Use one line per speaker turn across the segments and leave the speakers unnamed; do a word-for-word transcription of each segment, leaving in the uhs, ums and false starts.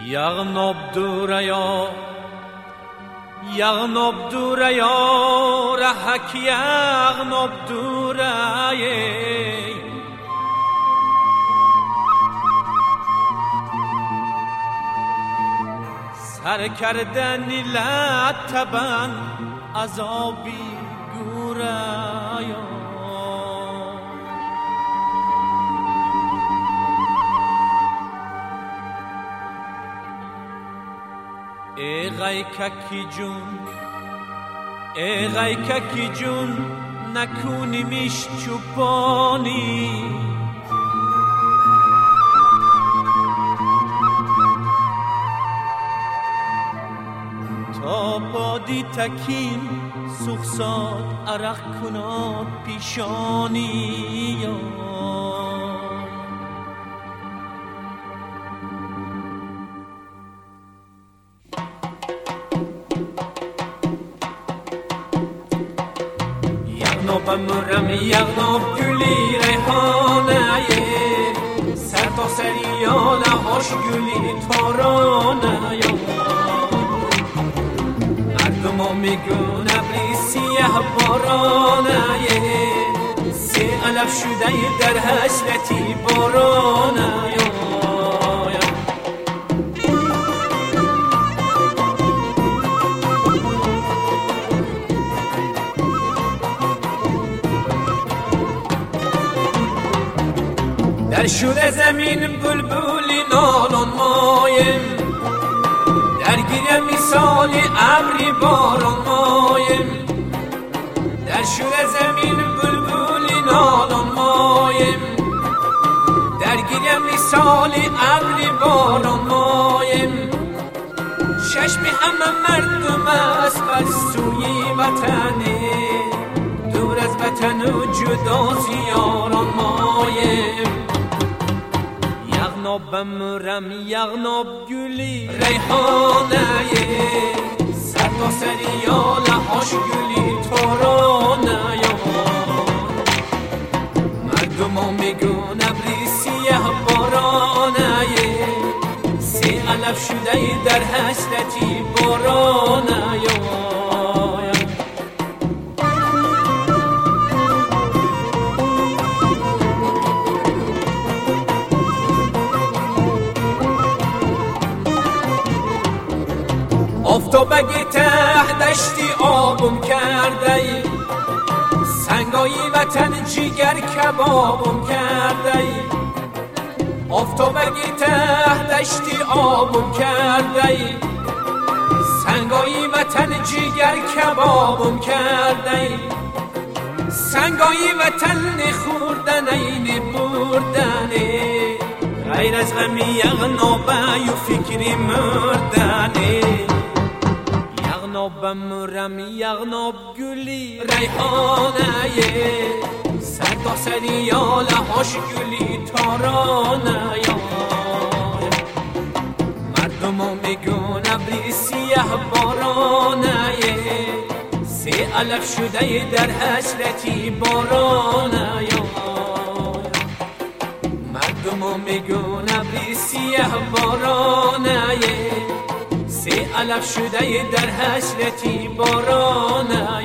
یغنب دوریا یغنب دوریا رحک یغنب دورای سر کردن لطبن عذابی گورایا ای غیککی جون ای غیککی جون نکنیمش چوبانی تا بادی تکین سخساد عرق کناد پیشانی یغنب مرم یغنب گلی ریحانه سر تا سریال هاش گلی تارانه مردم میگون ابری سیه بارانه سی علف شده در حسرتی بارانه در شور زمین بلبلی نالان مایم درگیر مثالی ابری باران مایم در شور زمین بلبلی نالان مایم درگیر مثالی ابری باران مایم چشم همه مردم است بر سوی وطنه دور از وطن و جدا زیاران مایم یغنب مرم یغنب گلی ریحانه سر تا سریال هاش گلی تارانه مردم ها میگون ابری سیه بارانه سی علف شده در حسرتی بارانه آفتابگی ته دشتی آبم کرده سنگایی وطن جیگر کبابم کرده آفتابگی ته دشتی آبم کرده سنگایی وطن جیگر کبابم کرده سنگایی وطن خوردن این بردنه غیر از غمی یغنبه و فکری مردنه یغنب مرم یغنب گلی ریحانه سر تا سریال هاش گلی تارانه مردم ها میگون ابری سیه بارانه سی علف شده در حسرتی بارانه مردم ها میگون ابری سیه بارانه سی علف شده در حسرتی بارانه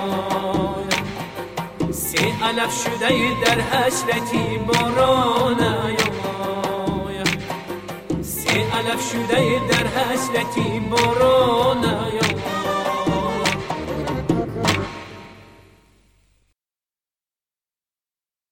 سی علف شده در حسرتی بارانه سی علف شده در حسرتی بارانه